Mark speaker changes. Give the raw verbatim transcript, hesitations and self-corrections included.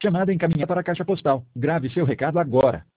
Speaker 1: Chamada encaminhada para a caixa postal. Grave seu recado agora.